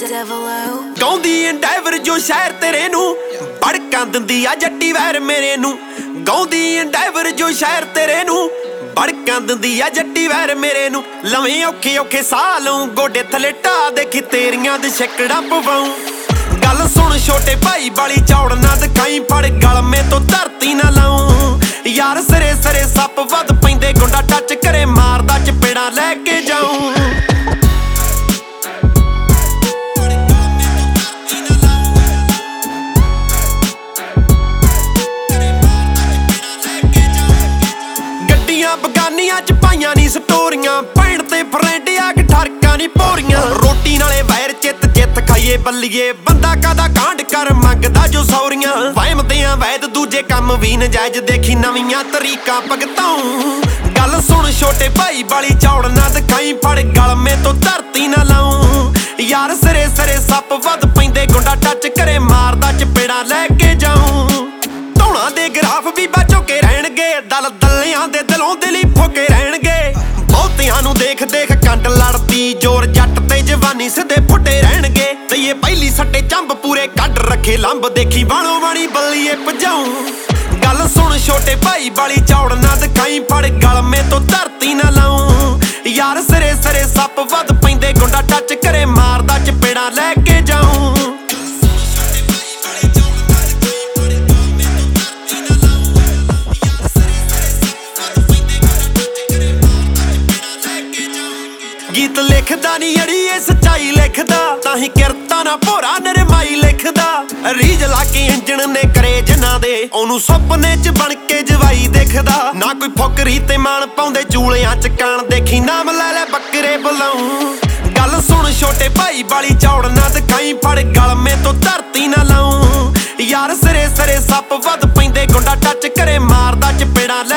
ਗਾਉਂਦੀ ਐਂਡੈਵਰ ਜੋ ਸ਼ਹਿਰ ਤੇਰੇ ਨੂੰ ਭੜਕਾਂ ਦਿੰਦੀ ਆ ਜੱਟੀ ਵੈਰ ਮੇਰੇ ਨੂੰ। ਗਾਉਂਦੀ ਐਂਡੈਵਰ ਜੋ ਸ਼ਹਿਰ ਤੇਰੇ ਨੂੰ ਭੜਕਾਂ ਦਿੰਦੀ ਆ ਜੱਟੀ ਵੈਰ ਮੇਰੇ ਨੂੰ। ਲਵੇਂ ਔਖੇ ਔਖੇ ਸਾਹ ਲਊਂ ਗੋਡੇ ਥੱਲੇ ਢਾ ਦੇਖੀ ਤੇਰੀਆਂ ਦੇ ਛੱਕੜਾਂ ਪਵਾਉਂ। ਗੱਲ ਸੁਣ ਛੋਟੇ ਭਾਈ ਵਾਲੀ ਚੌੜ ਨਾ ਦਿਖਾਈ ਫੜ ਗਲ ਮੇ ਤੋਂ ਧਰਤੀ ਨਾ ਲਾਉਂ। ਯਾਰ ਸਰੇ ਸਰੇ ਸੱਪ ਵੱਧ ਪੈਂਦੇ ਗੁੰਡਾ ਟੱਚ ਕਰੇ ਮਾਰਦਾ ਚਪੇੜਾ ਲੈ ਕੇ ਜਾਊਂ। ਗੱਡੀਆਂ ਬਗਾਨੀਆਂ ਚ ਪਾਈਆਂ ਨੀ ਸਟੋਰੀਆਂ ਭੈਣ ਤੇ ਫਰੈਂਡ ਆ ਕੇ ਠਰਕਾਂ ਨੀ ਭੋਰੀਆਂ। ਰੋਟੀ ਨਾਲੇ ਵੈਰ ਚਿੱਤ ਚਿੱਤ ਖਾਈਏ ਬੱਲੀਏ ਬੰਦਾ ਕਾਦਾ ਕਾਂਡ ਕਰ ਮੰਗਦਾ ਜੋ ਸੌਰੀਆਂ। ਵਹਿਮਦੇ ਆ ਵੈਦ ਦੂਜੇ ਕੰਮ ਵੀ ਨਜਾਇਜ਼ ਦੇਖੀ ਨਵੀਆਂ ਤਰੀਕਾਂ ਭਗਤਾਉਂ। ਗੱਲ ਸੁਣ ਛੋਟੇ ਭਾਈ ਵਾਲੀ ਚੌੜ ਨਾ ਦਿਖਾਈ ਫੜ ਗਲ ਮੇ ਤੋਂ ਧਰਤੀ ਨਾ ਲਾਉਂ। ਯਾਰ ਸਰੇ ਸਰੇ ਸੱਪ ਵੱਧ ਪੈਂਦੇ ਗੁੰਡਾ ਟੱਚ ਕਰੇ ਮਾਰਦਾ ਚਪੇੜਾ ਲੈ ਕੇ ਜਾਊਂ। ਧੌਣਾ ਦੇ ਗਰਾਫ ਵੀ ਬਾਚੋ ਕੇ ਰਹਿਣਗੇ ਦਲ ਦਲਿਆਂ ਦੇ ਦਿਲੋਂ ਦਿਲੀ ਫੋਕੇ ਰਹਿਣਗੇ। ਬਹੁਤਿਆਂ ਨੂੰ ਦੇਖ ਦੇਖ ਕੰਡ ਲੜਦੀ ਜ਼ੋਰ ਜੱਟ ਤੇ ਜਵਾਨੀ ਸਿੱਧੇ ਫੁੱਟੇ ਰਹਿਣਗੇ। ਤਈਏ ਪਹਿਲੀ ਸੱਟੇ ਚੰਬ ਪੂਰੇ ਕੱਢ ਰੱਖੇ ਲੰਬ ਦੇਖੀ ਬਾਣੋ ਬਾਣੀ ਬੱਲੀਏ ਭਜਾਉਂ। ਗੱਲ ਸੁਣ ਛੋਟੇ ਭਾਈ ਵਾਲੀ ਚੌੜ ਨਾ ਦਿਖਾਈ ਫੜ ਗਲ ਮੇ ਤੋਂ ਧਰਤੀ ਨਾ ਲਾਉਂ। ਯਾਰ ਸਰੇ ਸਰੇ ਸੱਪ ਵੱਧ ਪੈਂਦੇ ਗੁੰਡਾ ਟੱਚ ਕਰੇ ਮਾਰਦਾ ਚਪੇੜਾ ਲੈ ਕੇ ਜਾਊਂ। ਗੀਤ ਲਿਖਦਾ ਨੀ ਅੜੀਏ ਸੱਚਾਈ ਲਿਖਦਾ ਤਾਹੀਂ ਕਿਰਤਾਂ ਨਾ ਭੋਰਾ ਨਰਮਾਈ ਲਿਖਦਾ। ਰੀਝ ਲਾ ਕੇ ਇੰਜਣ ਨੇ ਕਰੇ ਜਿਨ੍ਹਾਂ ਦੇ ਉਹਨੂੰ ਸੁਪਨੇ ਚ ਬਣ ਕੇ ਜਵਾਈ ਦਿਖਦਾ। ਨਾ ਕੋਈ ਫੁਕਰੀ ਤੇ ਮਾਣ ਪਾਉਂਦੇ ਚੂਲਿਆਂ ਚ ਕਾਣ ਦੇਖੀ ਨਾਮ ਲੈ ਲੈ ਬੱਕਰੇ ਬੁਲਾਉਂ। ਗੱਲ ਸੁਣ ਛੋਟੇ ਭਾਈ ਵਾਲੀ ਚੌੜ ਨਾ ਦਿਖਾਈ ਫੜ ਗਲ ਮੇ ਤੋਂ ਧਰਤੀ ਨਾ ਲਾਉਂ। ਯਾਰ ਸਰੇ ਸਰੇ ਸੱਪ ਵੱਧ ਪੈਂਦੇ ਗੁੰਡਾ ਟੱਚ ਕਰੇ ਮਾਰਦਾ ਚਪੇੜਾ